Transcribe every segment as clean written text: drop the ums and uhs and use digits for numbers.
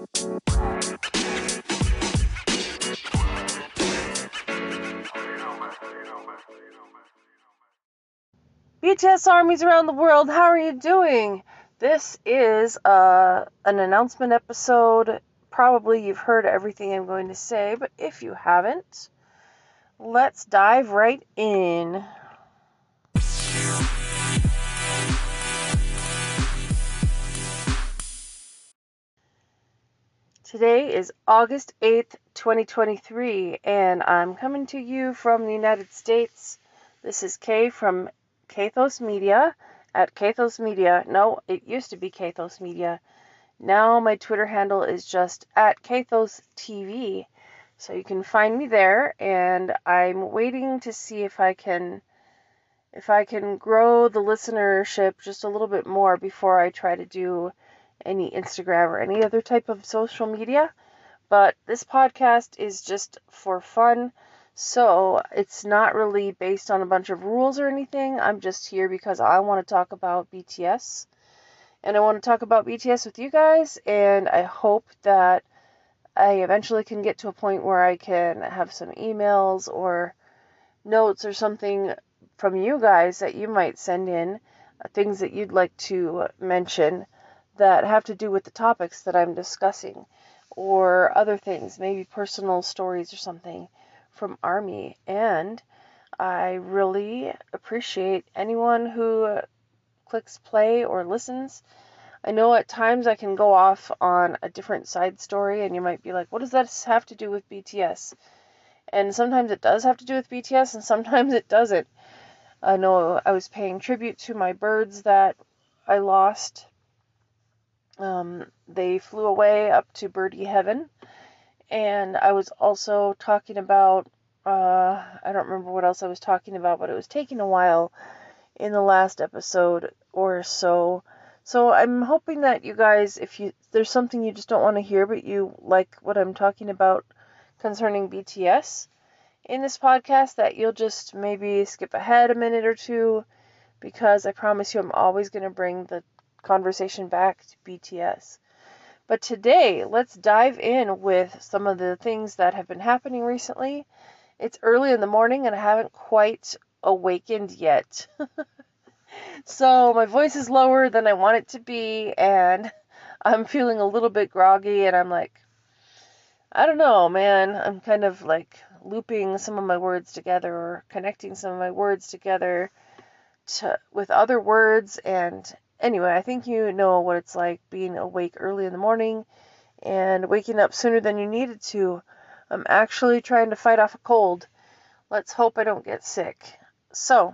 BTS armies around the world, how are you doing? This is an announcement episode. Probably you've heard everything I'm going to say, but if you haven't, let's dive right in. Today is August 8th, 2023, and I'm coming to you from the United States. This is Kay from Kathos Media at Kathos Media. No, it used to be Kathos Media. Now my Twitter handle is just at Kathos TV. So you can find me there, and I'm waiting to see if I can grow the listenership just a little bit more before I try to do any Instagram or any other type of social media. But this podcast is just for fun, so it's not really based on a bunch of rules or anything. I'm just here because I want to talk about BTS. And I want to talk about BTS with you guys, and I hope that I eventually can get to a point where I can have some emails or notes or something from you guys that you might send in, things that you'd like to mention that have to do with the topics that I'm discussing, or other things, maybe personal stories or something from ARMY. And I really appreciate anyone who clicks play or listens. I know at times I can go off on a different side story, and you might be like, what does that have to do with BTS? And sometimes it does have to do with BTS, and sometimes it doesn't. I know I was paying tribute to my birds that I lost. They flew away up to birdie heaven. And I was also talking about, I don't remember what else I was talking about, but it was taking a while in the last episode or so. So I'm hoping that you guys, if there's something you just don't want to hear, but you like what I'm talking about concerning BTS in this podcast, that you'll just maybe skip ahead a minute or two, because I promise you I'm always going to bring the conversation back to BTS. But today, let's dive in with some of the things that have been happening recently. It's early in the morning and I haven't quite awakened yet. So my voice is lower than I want it to be, and I'm feeling a little bit groggy, and I'm like, I don't know, man. I'm kind of like looping some of my words together, or connecting some of my words together with other words. And anyway, I think you know what it's like being awake early in the morning and waking up sooner than you needed to. I'm actually trying to fight off a cold. Let's hope I don't get sick. So,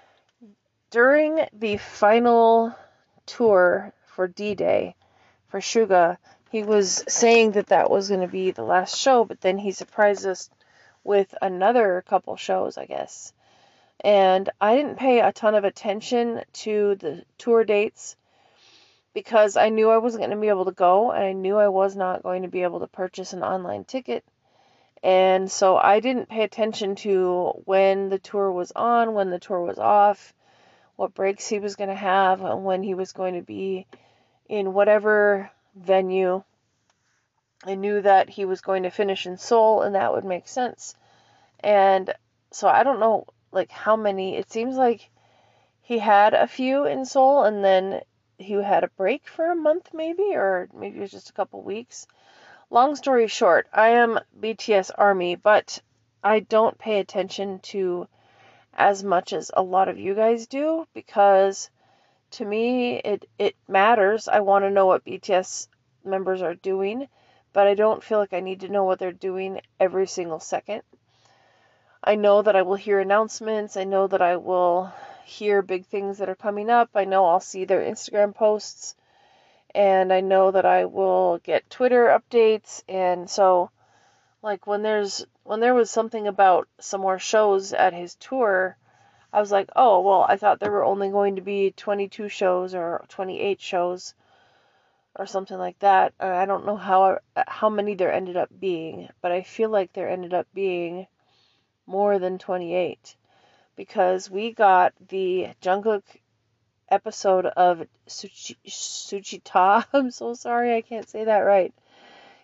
during the final tour for D-Day for Suga, he was saying that was going to be the last show, but then he surprised us with another couple shows, I guess. And I didn't pay a ton of attention to the tour dates because I knew I wasn't going to be able to go, and I knew I was not going to be able to purchase an online ticket. And so I didn't pay attention to when the tour was on, when the tour was off, what breaks he was going to have, and when he was going to be in whatever venue. I knew that he was going to finish in Seoul, and that would make sense. And so I don't know, like, how many. It seems like he had a few in Seoul, and then he had a break for a month, maybe, or maybe it was just a couple weeks. Long story short, I am BTS ARMY, but I don't pay attention to as much as a lot of you guys do, because to me it matters. I want to know what BTS members are doing, but I don't feel like I need to know what they're doing every single second. I know that I will hear announcements. I know that I will hear big things that are coming up. I know I'll see their Instagram posts, and I know that I will get Twitter updates. And so, like, when there was something about some more shows at his tour, I was like, oh, well, I thought there were only going to be 22 shows or 28 shows or something like that. I don't know how many there ended up being, but I feel like there ended up being more than 28, because we got the Jungkook episode of Suchita. I'm so sorry, I can't say that right.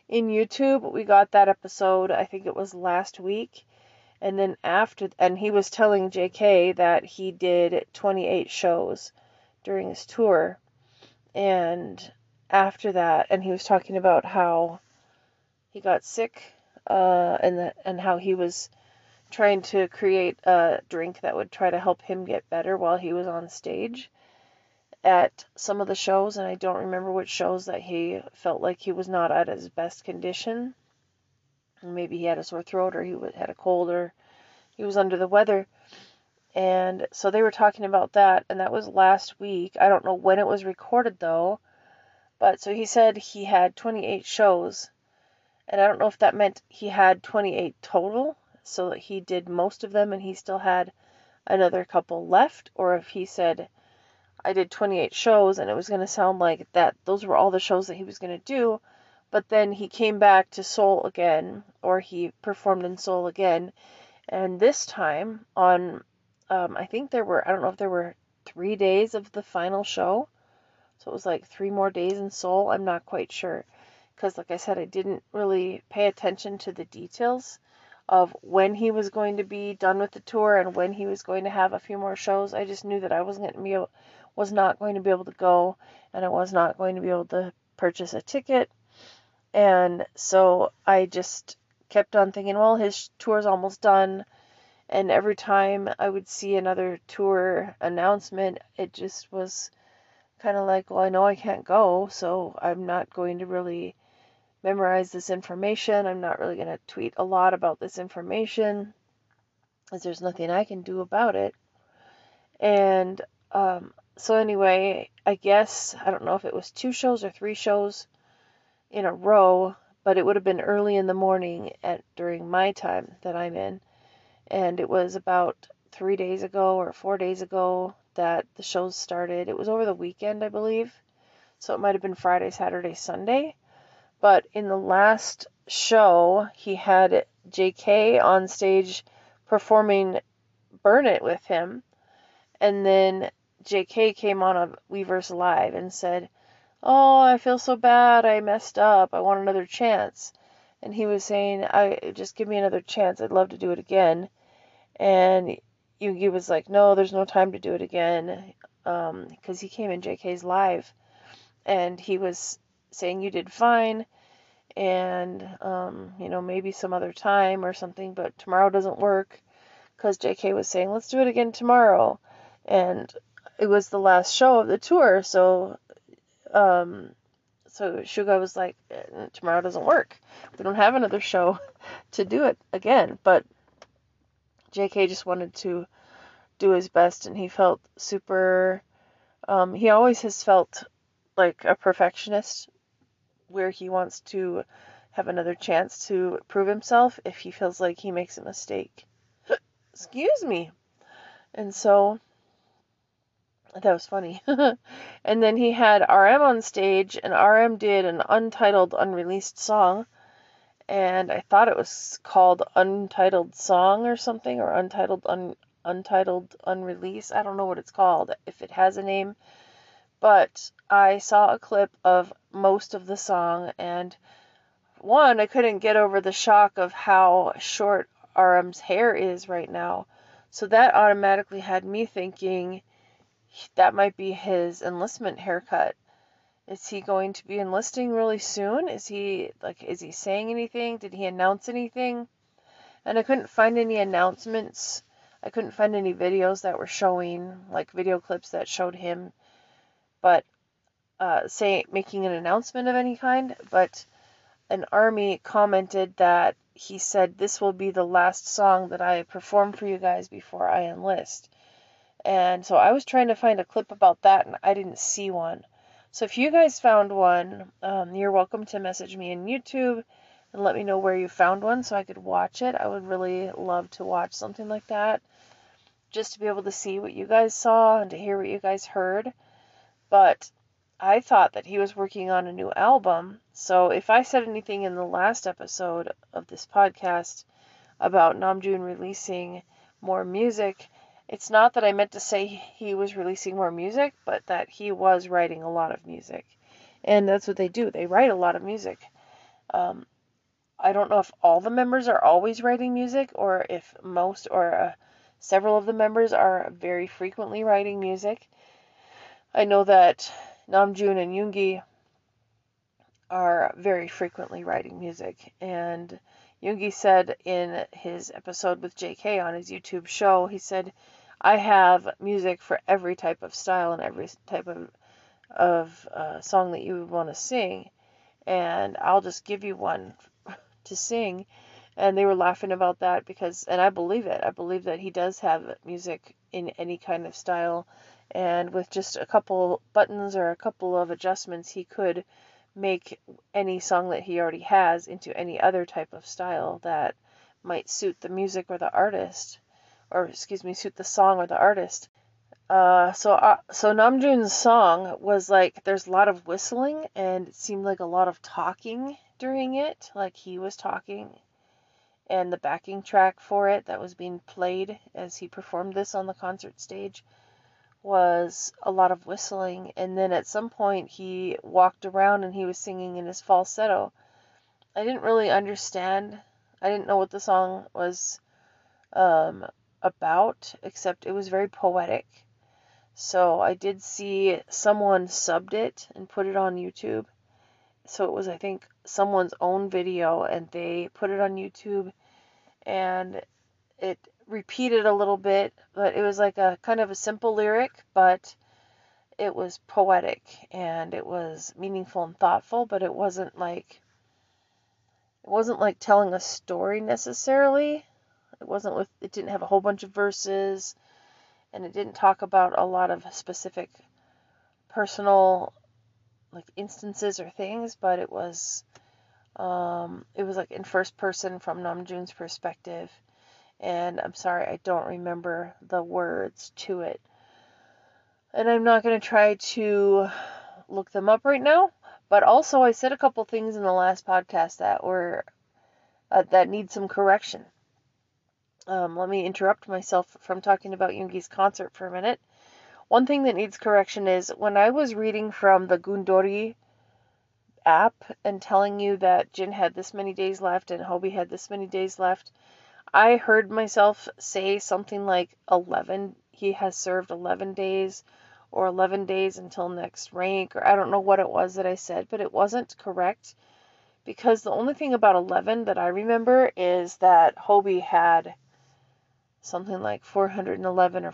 in YouTube. We got that episode, I think it was last week. And then and he was telling JK that he did 28 shows during his tour. And after that, and he was talking about how he got sick, and how he was trying to create a drink that would try to help him get better while he was on stage at some of the shows. And I don't remember which shows that he felt like he was not at his best condition. Maybe he had a sore throat, or he had a cold, or he was under the weather. And so they were talking about that, and that was last week. I don't know when it was recorded, though. But so he said he had 28 shows, and I don't know if that meant he had 28 total, so that he did most of them and he still had another couple left, or if he said, I did 28 shows, and it was going to sound like that those were all the shows that he was going to do, but then he came back to Seoul again, or he performed in Seoul again, and this time on, I think I don't know if there were 3 days of the final show, so it was like 3 more days in Seoul. I'm not quite sure, because like I said, I didn't really pay attention to the details of when he was going to be done with the tour and when he was going to have a few more shows. I just knew that I was not going to be able to go, and I was not going to be able to purchase a ticket. And so I just kept on thinking, well, his tour's almost done. And every time I would see another tour announcement, it just was kind of like, well, I know I can't go, so I'm not going to really memorize this information. I'm not really going to tweet a lot about this information, as there's nothing I can do about it. And so anyway, I guess, I don't know if it was 2 shows or 3 shows in a row, but it would have been early in the morning during my time that I'm in. And it was about 3 days ago or 4 days ago that the shows started. It was over the weekend, I believe. So it might have been Friday, Saturday, Sunday. But in the last show, he had JK on stage performing Burn It with him. And then JK came on a Weverse Live and said, oh, I feel so bad. I messed up. I want another chance. And he was saying, just give me another chance. I'd love to do it again. And Yoongi was like, no, there's no time to do it again. Because he came in JK's live. And he was saying, you did fine. And, maybe some other time or something. But tomorrow doesn't work. Because JK was saying, let's do it again tomorrow. And it was the last show of the tour. So Suga was like, tomorrow doesn't work. We don't have another show to do it again. But JK just wanted to do his best, and he felt super, he always has felt like a perfectionist, where he wants to have another chance to prove himself if he feels like he makes a mistake. Excuse me. And so that was funny. And then he had RM on stage, and RM did an untitled, unreleased song. And I thought it was called Untitled Song or something, or Untitled Unreleased. I don't know what it's called, if it has a name. But I saw a clip of most of the song, and one, I couldn't get over the shock of how short RM's hair is right now. So that automatically had me thinking that might be his enlistment haircut. Is he going to be enlisting really soon? Is he saying anything? Did he announce anything? And I couldn't find any announcements. I couldn't find any videos that were showing, like video clips that showed him, but making an announcement of any kind. But an army commented that he said, this will be the last song that I perform for you guys before I enlist. And so I was trying to find a clip about that, and I didn't see one. So if you guys found one, you're welcome to message me in YouTube and let me know where you found one so I could watch it. I would really love to watch something like that, just to be able to see what you guys saw and to hear what you guys heard. But I thought that he was working on a new album. So if I said anything in the last episode of this podcast about Namjoon releasing more music, it's not that I meant to say he was releasing more music, but that he was writing a lot of music. And that's what they do. They write a lot of music. I don't know if all the members are always writing music, or if most or several of the members are very frequently writing music. I know that Namjoon and Yoongi are very frequently writing music, and Yoongi said in his episode with JK on his YouTube show, he said, I have music for every type of style and every type of song that you would want to sing, and I'll just give you one to sing. And they were laughing about that because, and I believe it, I believe that he does have music in any kind of style, and with just a couple buttons or a couple of adjustments, he could make any song that he already has into any other type of style that might suit the music or the artist, or excuse me, suit the song or the artist. So Namjoon's song was like, there's a lot of whistling, and it seemed like a lot of talking during it, like he was talking, and the backing track for it that was being played as he performed this on the concert stage was a lot of whistling. And then at some point he walked around and he was singing in his falsetto. I didn't really understand. I didn't know what the song was about, except it was very poetic. So I did see someone subbed it and put it on YouTube. So it was, I think, someone's own video, and they put it on YouTube, and it repeated a little bit, but it was like a kind of a simple lyric, but it was poetic and it was meaningful and thoughtful, but it wasn't like telling a story necessarily. It didn't have a whole bunch of verses, and it didn't talk about a lot of specific personal like instances or things, but it was like in first person from Namjoon's perspective, and I'm sorry, I don't remember the words to it, and I'm not going to try to look them up right now. But also, I said a couple things in the last podcast that were that need some correction. Let me interrupt myself from talking about Yoongi's concert for a minute. One thing that needs correction is when I was reading from the Gundori app and telling you that Jin had this many days left and Hobie had this many days left, I heard myself say something like 11. He has served 11 days, or 11 days until next rank, or I don't know what it was that I said, but it wasn't correct, because the only thing about 11 that I remember is that Hobie had something like 411 or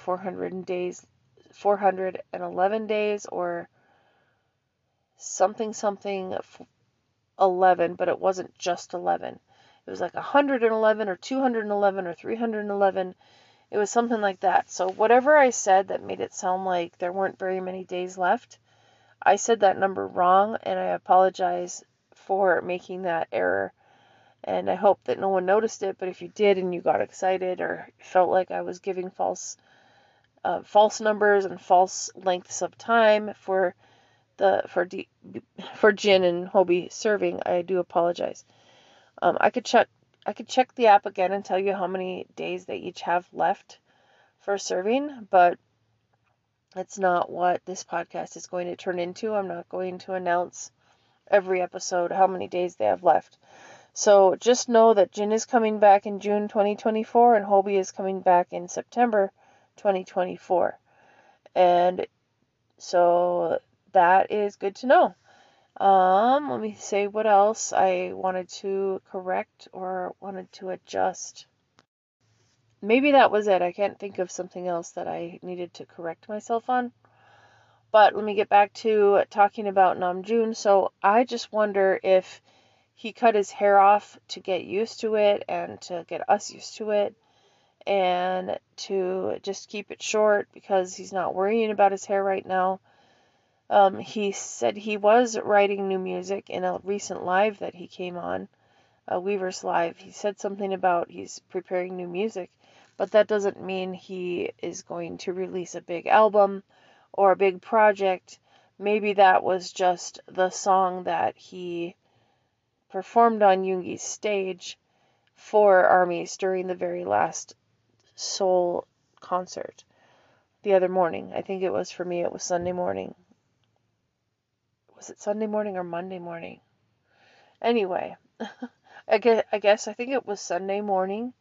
411 days, or something 11, but it wasn't just 11. It was like 111 or 211 or 311. It was something like that. So whatever I said that made it sound like there weren't very many days left, I said that number wrong, and I apologize for making that error. And I hope that no one noticed it, but if you did and you got excited or felt like I was giving false numbers and false lengths of time for Jin and Hobie serving, I do apologize. I could check the app again and tell you how many days they each have left for serving, but it's not what this podcast is going to turn into. I'm not going to announce every episode how many days they have left. So just know that Jin is coming back in June 2024 and Hobie is coming back in September 2024. And so that is good to know. Let me say what else I wanted to correct or wanted to adjust. Maybe that was it. I can't think of something else that I needed to correct myself on. But let me get back to talking about Namjoon. So I just wonder if he cut his hair off to get used to it and to get us used to it, and to just keep it short because he's not worrying about his hair right now. He said he was writing new music in a recent live that he came on, Weaver's Live. He said something about he's preparing new music, but that doesn't mean he is going to release a big album or a big project. Maybe that was just the song that he performed on Yoongi's stage for ARMYs during the very last Seoul concert the other morning. I think it was, for me, it was Sunday morning. Was it Sunday morning or Monday morning? Anyway, I think it was Sunday morning,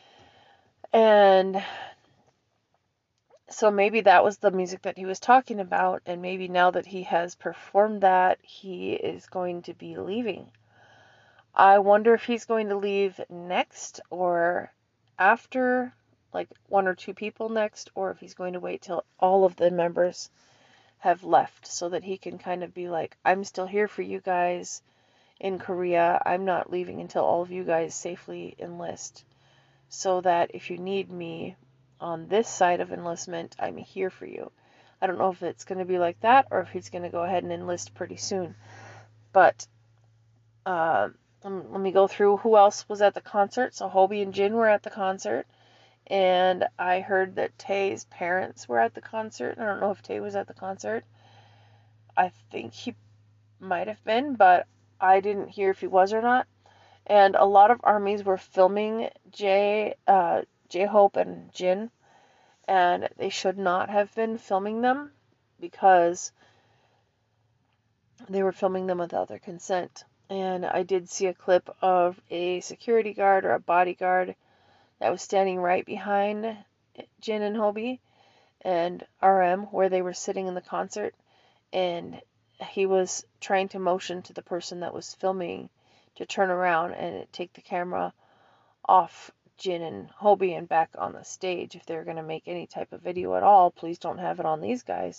and so maybe that was the music that he was talking about, and maybe now that he has performed that, he is going to be leaving. I wonder if he's going to leave next or after, like one or two people next, or if he's going to wait till all of the members have left so that he can kind of be like, I'm still here for you guys in Korea. I'm not leaving until all of you guys safely enlist, so that if you need me on this side of enlistment, I'm here for you. I don't know if it's going to be like that or if he's going to go ahead and enlist pretty soon. But let me go through who else was at the concert. So Hobie and Jin were at the concert. And I heard that Tae's parents were at the concert. I don't know if Tae was at the concert. I think he might have been, but I didn't hear if he was or not. And a lot of armies were filming J-Hope and Jin, and they should not have been filming them because they were filming them without their consent. And I did see a clip of a security guard or a bodyguard that was standing right behind Jin and Hobie and RM where they were sitting in the concert, and he was trying to motion to the person that was filming to turn around and take the camera off Jin and Hobie and back on the stage. If they're going to make any type of video at all, please don't have it on these guys.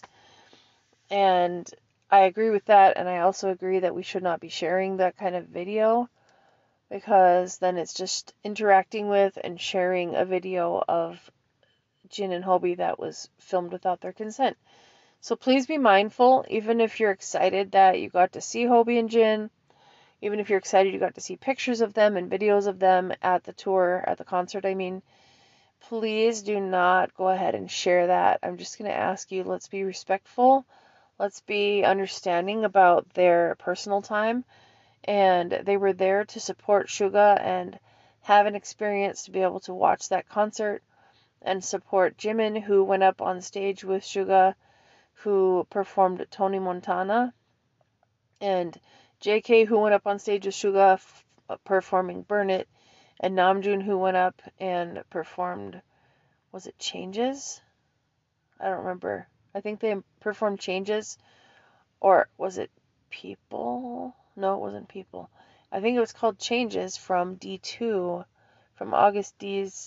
And I agree with that, and I also agree that we should not be sharing that kind of video, because then it's just interacting with and sharing a video of Jin and Hobie that was filmed without their consent. So please be mindful, even if you're excited that you got to see Hobie and Jin, even if you're excited you got to see pictures of them and videos of them at the tour, at the concert, I mean, please do not go ahead and share that. I'm just going to ask you, let's be respectful. Let's be understanding about their personal time. And they were there to support Suga and have an experience to be able to watch that concert and support Jimin, who went up on stage with Suga, who performed Tony Montana, and JK, who went up on stage with Suga performing Burn It, and Namjoon, who went up and performed, was it Changes? I don't remember. I think they performed Changes, or was it People? No, it wasn't People. I think it was called Changes from D2, from August D's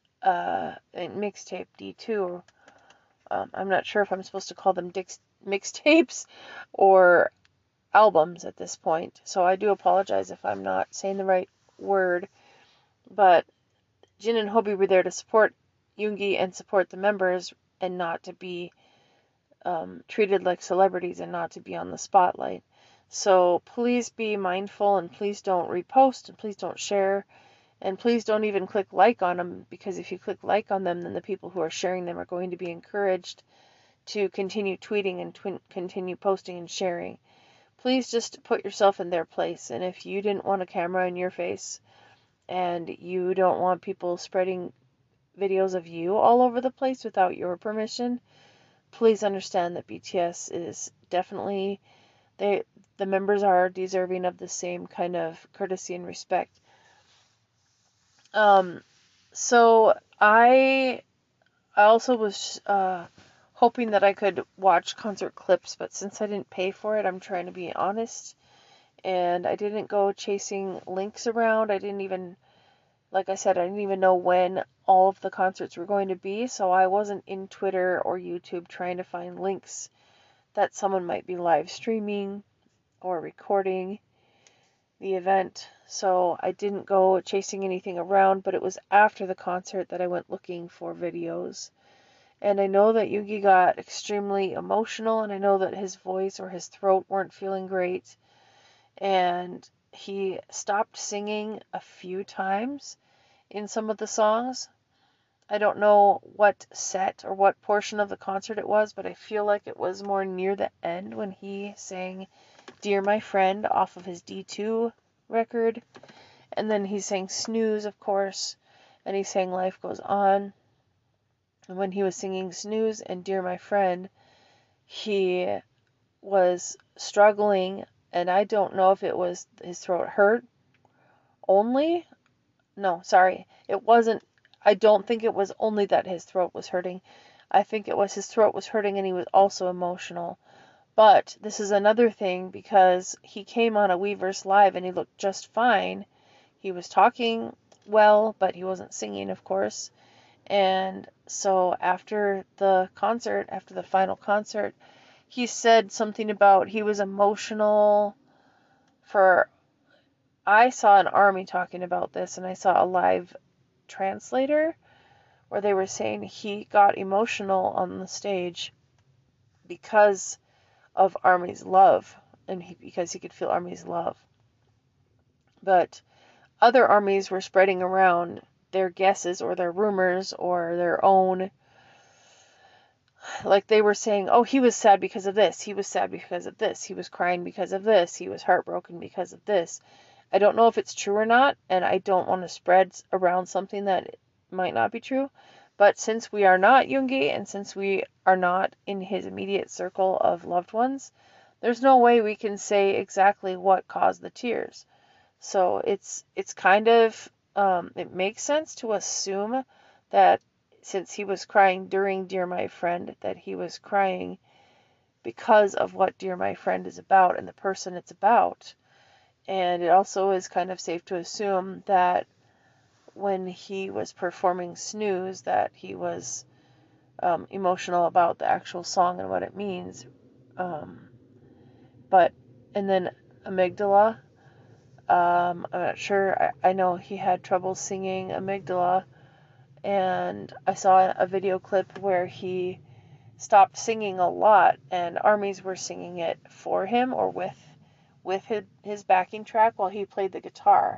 mixtape D2. I'm not sure if I'm supposed to call them mixtapes or albums at this point, so I do apologize if I'm not saying the right word. But Jin and Hobie were there to support Yoongi and support the members, and not to be treated like celebrities and not to be on the spotlight. So please be mindful, and please don't repost, and please don't share, and please don't even click like on them, because if you click like on them, then the people who are sharing them are going to be encouraged to continue tweeting and continue posting and sharing. Please just put yourself in their place, and if you didn't want a camera in your face and you don't want people spreading videos of you all over the place without your permission, please understand that BTS is definitely, the members are deserving of the same kind of courtesy and respect. So I also was hoping that I could watch concert clips, but since I didn't pay for it, I'm trying to be honest, and I didn't go chasing links around. I didn't even, like I said, I didn't even know when all of the concerts were going to be, so I wasn't in Twitter or YouTube trying to find links that someone might be live streaming or recording the event. So I didn't go chasing anything around, but it was after the concert that I went looking for videos. And I know that Yoongi got extremely emotional, and I know that his voice or his throat weren't feeling great. And he stopped singing a few times in some of the songs. I don't know what set or what portion of the concert it was, but I feel like it was more near the end when he sang Dear My Friend off of his D2 record. And then he sang Snooze, of course, and he sang Life Goes On. And when he was singing Snooze and Dear My Friend, he was struggling and I don't know if it was his throat hurt only. No, sorry. It wasn't. I don't think it was only that his throat was hurting. I think it was his throat was hurting and he was also emotional. But this is another thing because he came on a Weverse Live and he looked just fine. He was talking well, but he wasn't singing, of course. And so after the concert, after the final concert, he said something about he was emotional for. I saw an army talking about this, and I saw a live translator where they were saying he got emotional on the stage because of Army's love, and because he could feel Army's love. But other armies were spreading around their guesses or their rumors or their own, like they were saying, oh, he was sad because of this, he was sad because of this, he was crying because of this, he was heartbroken because of this. I don't know if it's true or not, and I don't want to spread around something that might not be true. But since we are not Yoongi, and since we are not in his immediate circle of loved ones, there's no way we can say exactly what caused the tears. So it's kind of, it makes sense to assume that since he was crying during Dear My Friend, that he was crying because of what Dear My Friend is about and the person it's about. And it also is kind of safe to assume that when he was performing Snooze, that he was emotional about the actual song and what it means. But, and then Amygdala, I'm not sure. I know he had trouble singing Amygdala, and I saw a video clip where he stopped singing a lot, and armies were singing it for him or with his backing track while he played the guitar.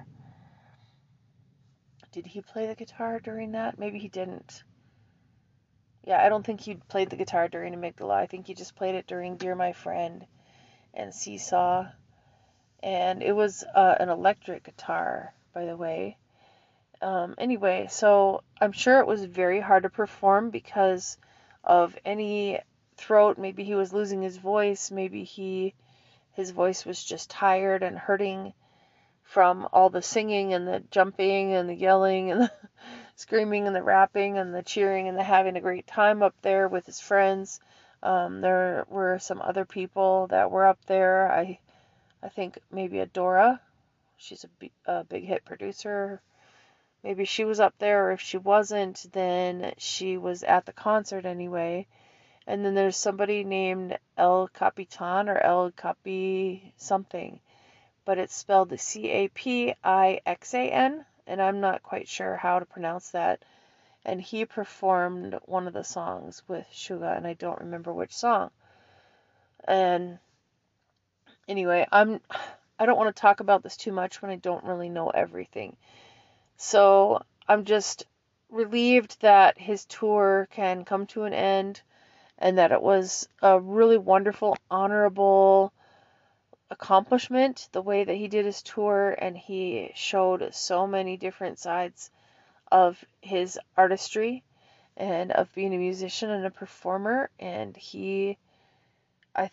Did he play the guitar during that? Maybe he didn't. Yeah, I don't think he played the guitar during Amygdala. I think he just played it during Dear My Friend and Seesaw. And it was an electric guitar, by the way. Anyway, so I'm sure it was very hard to perform because of any throat. Maybe he was losing his voice. Maybe his voice was just tired and hurting from all the singing and the jumping and the yelling and the screaming and the rapping and the cheering and the having a great time up there with his friends. There were some other people that were up there. I think maybe Adora. She's a big hit producer. Maybe she was up there, or if she wasn't, then she was at the concert anyway. And then there's somebody named El Capitan or El Capi something, but it's spelled Capixan, and I'm not quite sure how to pronounce that. And he performed one of the songs with Suga, and I don't remember which song. And anyway, I don't want to talk about this too much when I don't really know everything. So I'm just relieved that his tour can come to an end and that it was a really wonderful, honorable accomplishment the way that he did his tour, and he showed so many different sides of his artistry and of being a musician and a performer. And I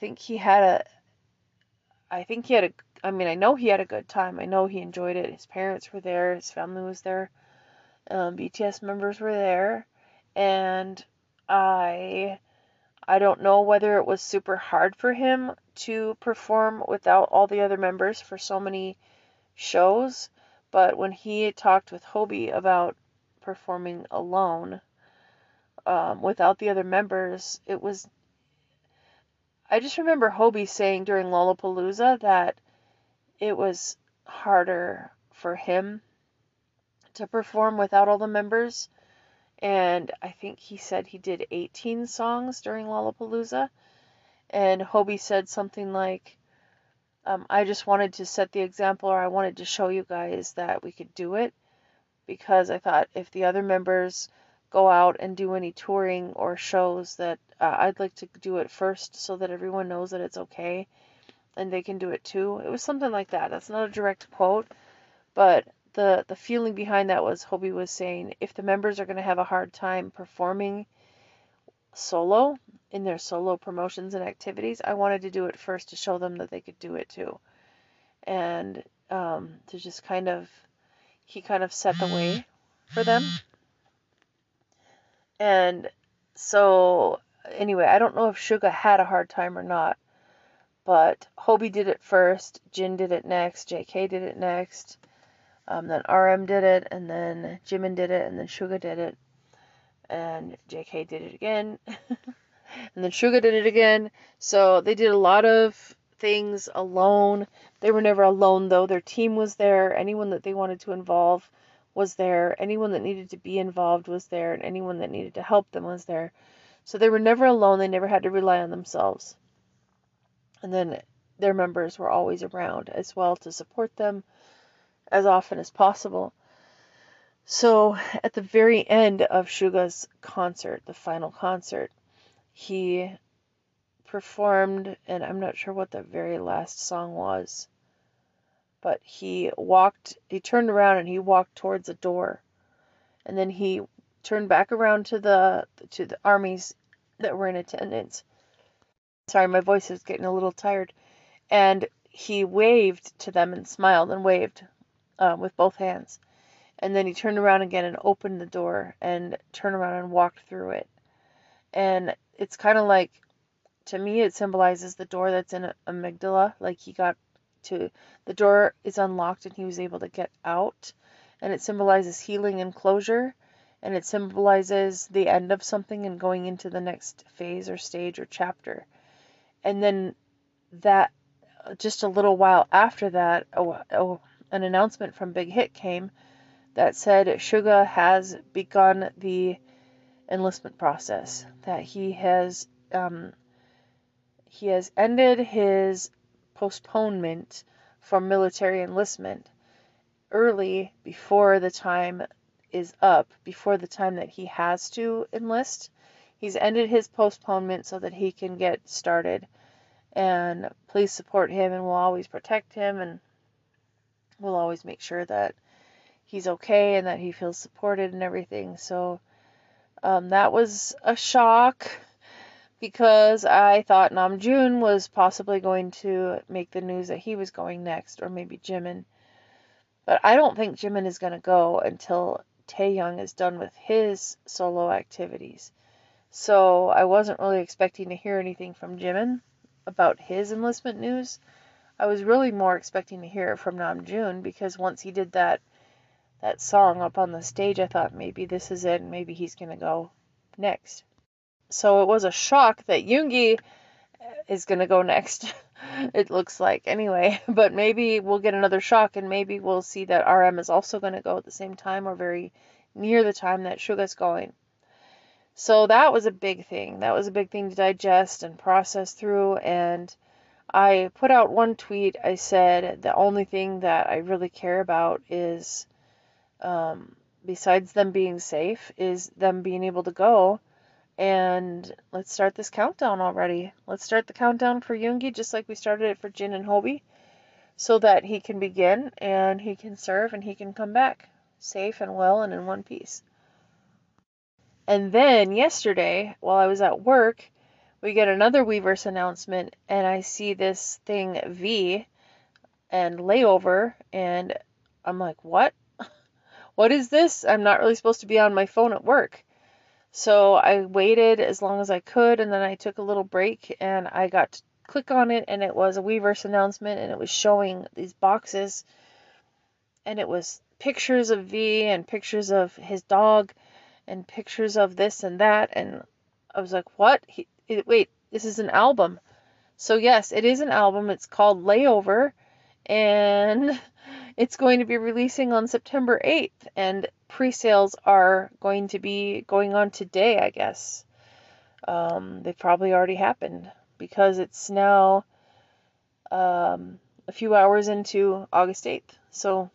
know he had a good time. I know he enjoyed it. His parents were there. His family was there. BTS members were there. And I don't know whether it was super hard for him to perform without all the other members for so many shows. But when he talked with Hobie about performing alone, without the other members, I just remember Hobie saying during Lollapalooza that it was harder for him to perform without all the members. And I think he said he did 18 songs during Lollapalooza. And Hobie said something like, I just wanted to set the example, or I wanted to show you guys that we could do it. Because I thought if the other members go out and do any touring or shows, that I'd like to do it first so that everyone knows that it's okay and they can do it too. It was something like that. That's not a direct quote, but the feeling behind that was Hobie was saying if the members are going to have a hard time performing solo in their solo promotions and activities, I wanted to do it first to show them that they could do it too. and to just he kind of set the way for them. And so, anyway, I don't know if Suga had a hard time or not, but Hobie did it first, Jin did it next, JK did it next, then RM did it, and then Jimin did it, and then Suga did it, and JK did it again, and then Suga did it again. So they did a lot of things alone. They were never alone, though. Their team was there. Anyone that they wanted to involve was there. Anyone that needed to be involved was there, and anyone that needed to help them was there. So they were never alone. They never had to rely on themselves. And then their members were always around as well to support them as often as possible. So at the very end of Suga's concert, the final concert, he performed, and I'm not sure what the very last song was, but he turned around and he walked towards a door, and then he turned back around to the armies that were in attendance. Sorry, my voice is getting a little tired. And he waved to them and smiled and waved with both hands. And then he turned around again and opened the door and turned around and walked through it. And it's kind of like, to me, it symbolizes the door that's in Amygdala. Like the door is unlocked and he was able to get out. And it symbolizes healing and closure. And it symbolizes the end of something and going into the next phase or stage or chapter. And then that, just a little while after that, an announcement from Big Hit came that said Suga has begun the enlistment process, that he has ended his postponement for military enlistment early, before the time is up, before the time that he has to enlist. He's ended his postponement so that he can get started. And please support him, and we'll always protect him, and we'll always make sure that he's okay and that he feels supported and everything. So that was a shock, because I thought Namjoon was possibly going to make the news that he was going next, or maybe Jimin. But I don't think Jimin is going to go until Taehyung is done with his solo activities. So I wasn't really expecting to hear anything from Jimin about his enlistment news. I was really more expecting to hear it from Namjoon, because once he did that song up on the stage, I thought maybe this is it, and maybe he's going to go next. So it was a shock that Yoongi is going to go next, it looks like, anyway. But maybe we'll get another shock, and maybe we'll see that RM is also going to go at the same time, or very near the time that Suga's going. So that was a big thing. That was a big thing to digest and process through. And I put out one tweet. I said the only thing that I really care about is, besides them being safe, is them being able to go. And let's start this countdown already. Let's start the countdown for Yoongi, just like we started it for Jin and Hobie, so that he can begin and he can serve and he can come back safe and well and in one piece. And then yesterday, while I was at work, we get another Weverse announcement, and I see this thing V and layover, and I'm like, what? What is this? I'm not really supposed to be on my phone at work. So I waited as long as I could, and then I took a little break, and I got to click on it, and it was a Weverse announcement, and it was showing these boxes, and it was pictures of V and pictures of his dog and pictures of this and that, and I was like, what? Wait, this is an album. So yes, it is an album. It's called Layover, and it's going to be releasing on September 8th, and pre-sales are going to be going on today, I guess. They've probably already happened, because it's now a few hours into August 8th. So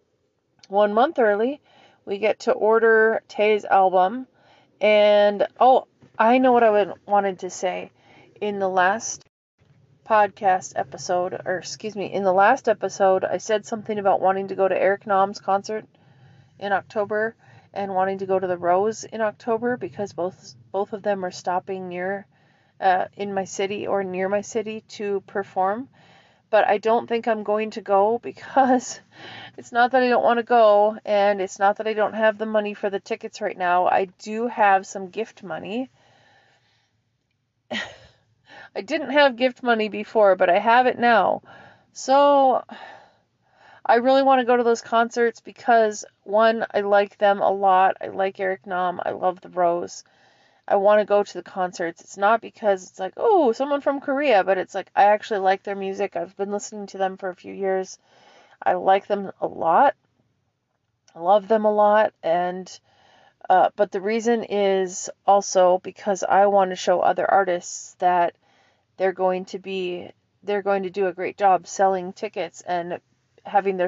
1 month early, we get to order Tae's album. And, I know what I wanted to say. In the last podcast episode, in the last episode, I said something about wanting to go to Eric Nam's concert in October and wanting to go to the Rose in October, because both of them are stopping in my city or near my city to perform. But I don't think I'm going to go because it's not that I don't want to go, and it's not that I don't have the money for the tickets right now. I do have some gift money. I didn't have gift money before, but I have it now. So I really want to go to those concerts because, one, I like them a lot. I like Eric Nam. I love the Rose. I want to go to the concerts. It's not because it's like, oh, someone from Korea, but it's like I actually like their music. I've been listening to them for a few years. I like them a lot. I love them a lot. And but the reason is also because I want to show other artists that they're going to do a great job selling tickets and having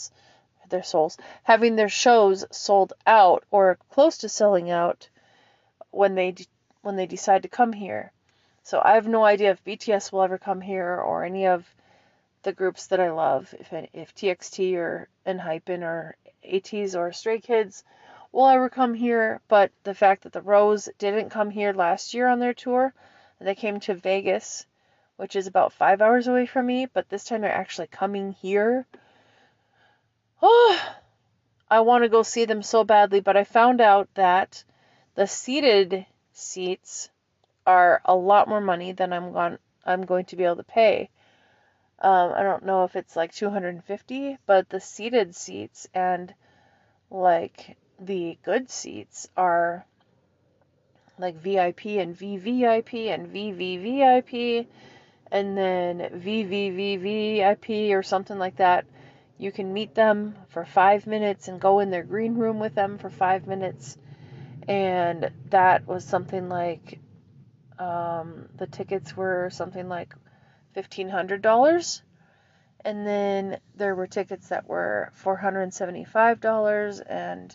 having their shows sold out or close to selling out when they decide to come here. So I have no idea if BTS will ever come here or any of the groups that I love, if TXT or ENHYPEN or ATEEZ or Stray Kids will ever come here. But the fact that the Rose didn't come here last year on their tour, they came to Vegas, which is about 5 hours away from me, but this time they're actually coming here. Oh, I want to go see them so badly, but I found out that the seated seats are a lot more money than I'm going to be able to pay. I don't know if it's like $250, but the seated seats and like the good seats are like VIP and VVIP and VVVIP and then VVVVIP or something like that. You can meet them for 5 minutes and go in their green room with them for 5 minutes. And that was something like, the tickets were something like $1,500. And then there were tickets that were $475, and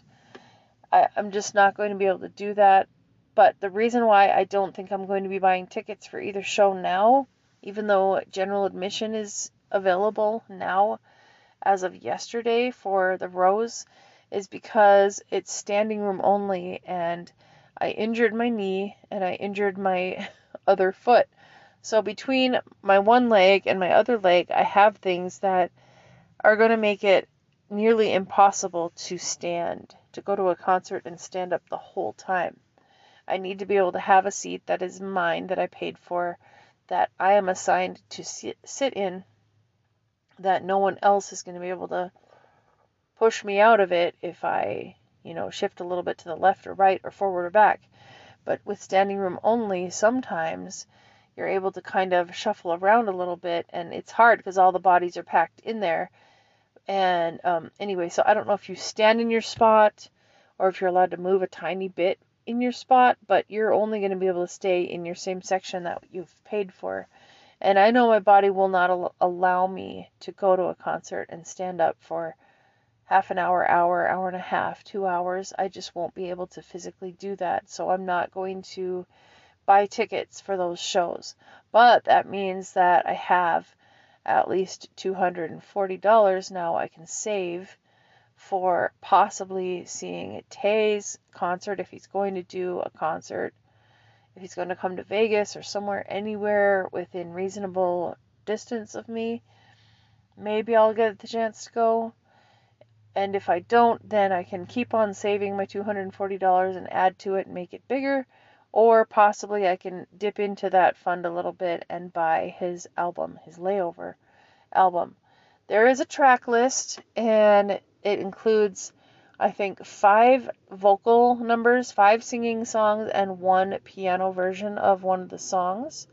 I'm just not going to be able to do that. But the reason why I don't think I'm going to be buying tickets for either show now, even though general admission is available now as of yesterday for the Rose, is because it's standing room only, and I injured my knee and I injured my other foot. So between my one leg and my other leg, I have things that are going to make it nearly impossible to go to a concert and stand up the whole time. I need to be able to have a seat that is mine, that I paid for, that I am assigned to sit in, that no one else is going to be able to push me out of it if I, shift a little bit to the left or right or forward or back. But with standing room only, sometimes you're able to kind of shuffle around a little bit, and it's hard because all the bodies are packed in there. And anyway, so I don't know if you stand in your spot or if you're allowed to move a tiny bit in your spot, but you're only going to be able to stay in your same section that you've paid for. And I know my body will not allow me to go to a concert and stand up for half an hour, hour and a half, 2 hours. I just won't be able to physically do that. So I'm not going to buy tickets for those shows. But that means that I have at least $240 now I can save for possibly seeing Tae's concert if he's going to do a concert. If he's going to come to Vegas or somewhere, anywhere within reasonable distance of me, maybe I'll get the chance to go. And if I don't, then I can keep on saving my $240 and add to it and make it bigger. Or possibly I can dip into that fund a little bit and buy his album, his Layover album. There is a track list, and it includes, I think, 5 vocal numbers, 5 singing songs, and 1 piano version of one of the songs.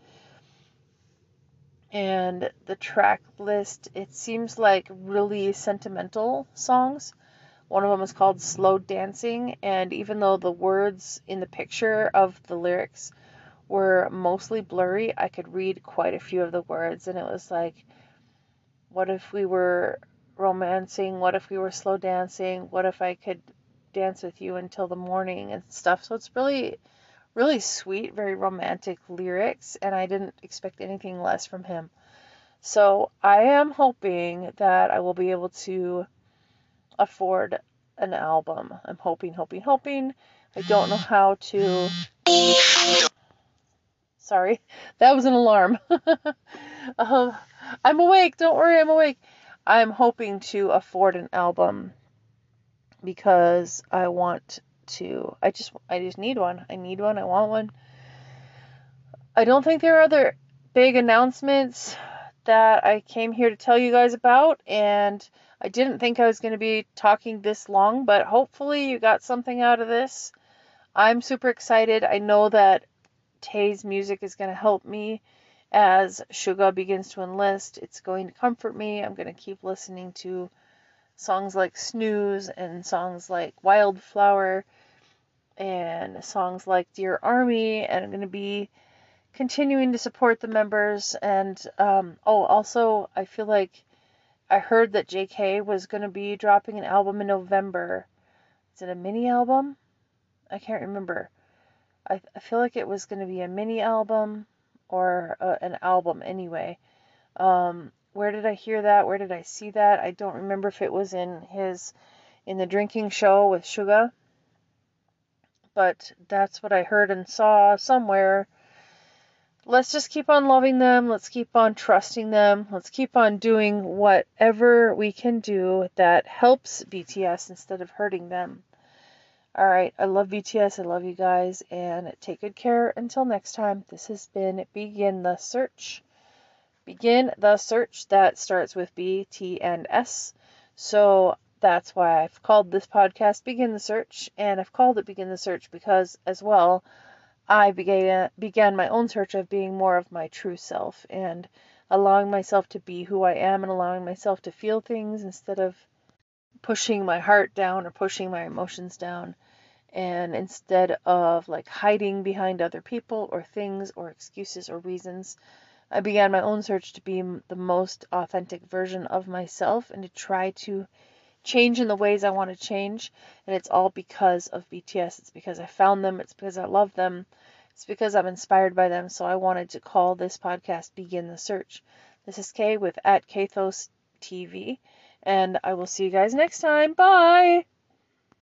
And the track list, it seems like really sentimental songs. One of them is called Slow Dancing, and even though the words in the picture of the lyrics were mostly blurry, I could read quite a few of the words, and it was like, what if we were romancing? What if we were slow dancing? What if I could dance with you until the morning and stuff? So it's really, really sweet, very romantic lyrics, and I didn't expect anything less from him. So I am hoping that I will be able to afford an album. I'm hoping. I don't know how to... Sorry, that was an alarm. I'm awake. Don't worry, I'm awake. I'm hoping to afford an album because I want to. I just need one. I need one. I want one. I don't think there are other big announcements that I came here to tell you guys about, and I didn't think I was going to be talking this long, but hopefully you got something out of this. I'm super excited. I know that Tay's music is going to help me as Suga begins to enlist. It's going to comfort me. I'm going to keep listening to songs like Snooze and songs like Wildflower and songs like Dear Army, and I'm going to be continuing to support the members. And also I feel like I heard that JK was going to be dropping an album in November. Is it a mini album? I can't remember. I feel like it was going to be a mini album or an album anyway. Where did I hear that? Where did I see that? I don't remember if it was in the drinking show with Suga, but that's what I heard and saw somewhere. Let's just keep on loving them. Let's keep on trusting them. Let's keep on doing whatever we can do that helps BTS instead of hurting them. Alright, I love BTS. I love you guys. And take good care until next time. This has been Begin the Search. Begin the Search. That starts with B, T, and S. So that's why I've called this podcast Begin the Search. And I've called it Begin the Search because, as well, I began my own search of being more of my true self and allowing myself to be who I am and allowing myself to feel things instead of pushing my heart down or pushing my emotions down. And instead of like hiding behind other people or things or excuses or reasons, I began my own search to be the most authentic version of myself and to try to change in the ways I want to change. And it's all because of BTS. It's because I found them. It's because I love them. It's because I'm inspired by them. So I wanted to call this podcast Begin the Search. This is Kay with @Kathos TV. And I will see you guys next time. Bye!